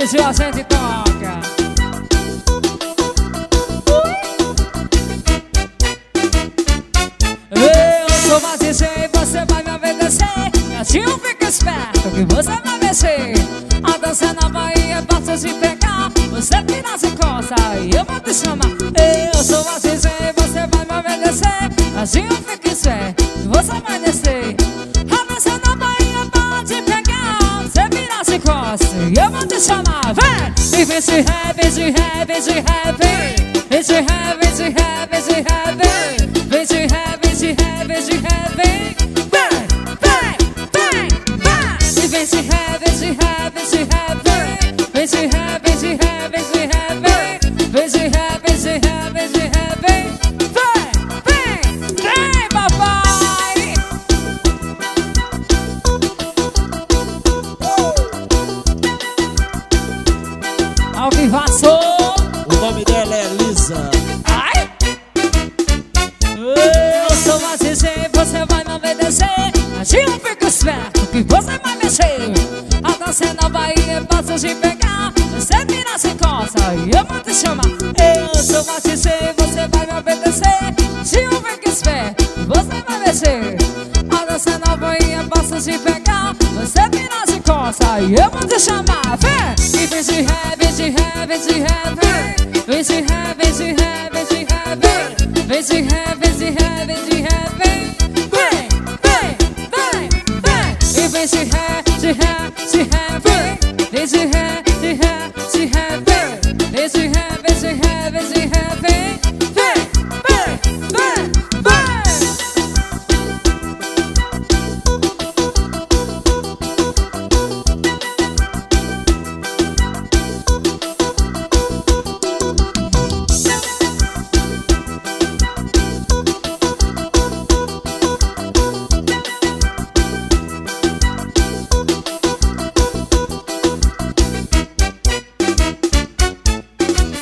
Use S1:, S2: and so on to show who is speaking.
S1: Beijo, a gente toca. Eu sou mais DJ, você vai me obedecer. Gatinho, fica esperto que você vai mexer. A dança na Bahia, basta de pegar. Você vira as costas e eu vou te chamar. Eu sou mais DJ, você vai me obedecer. Gatinho, fica esperto que você vai descer. A dança na Bahia, pode pegar. Você vira as costas e eu vou te chamar. Vem! E vem de rap, vem de rap, vem de rap. Vem de rap, vem de rap, vem de rap. Vem de rap, vem de rap, vem de rap. Vem, vem, vem, vem. E vem de rap, vem de rap, vem de rap. Vem de rap, vem de rap, vem de rap. Vem de rap, vem de rap, vem de rap. Vem, vem, papai. Ao vivaço.
S2: O nome dela é Lisa.
S1: Ai! Eu sou mais DJ, você vai me obedecer. Agir, fica esperto que você vai mexer. A dança é na Bahia, posso te pegar. Você vira sem costa e eu vou te chamar. Eu sou mais DJ, você vai me obedecer. Agir, fica esperto que você vai mexer. A dança é na Bahia, posso te pegar. Você vira sem costa e eu vou te chamar. Vem! E vem de rap, vem de rap, vem de rap. Vem de rap, vem de rap, vem de rap. Vem de rap, vem de rap, vem de rap. Vem, vem, vem, vem. E vem de rap, de rap, de rap.